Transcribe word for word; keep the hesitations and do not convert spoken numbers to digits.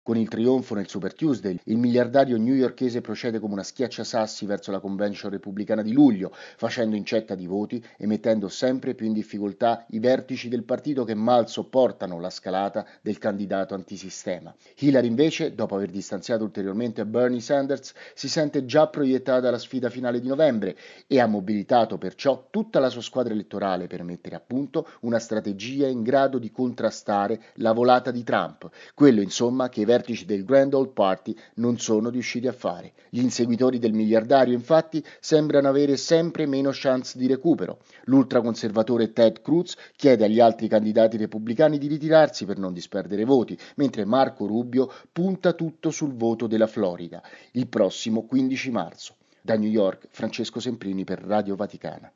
Con il trionfo nel Super Tuesday, il miliardario newyorkese procede come una schiacciasassi verso la convention repubblicana di luglio, facendo incetta di voti e mettendo sempre più in difficoltà i vertici del partito che mal sopportano la scalata del candidato antisistema. Hillary invece, dopo aver distanziato ulteriormente Bernie Sanders, si sente già proiettata alla sfida finale di novembre e ha mobilitato perciò tutta la sua squadra elettorale per mettere a punto una strategia in grado di contrastare la volata di Trump, quello insomma che i vertici del Grand Old Party non sono riusciti a fare. Gli inseguitori del miliardario infatti sembrano avere sempre meno chance di recupero. L'ultraconservatore Ted Cruz chiede agli altri candidati repubblicani di ritirarsi per non disperdere voti, mentre Marco Rubio punta tutto sul voto della Florida, il prossimo quindici marzo. Da New York, Francesco Semprini per Radio Vaticana.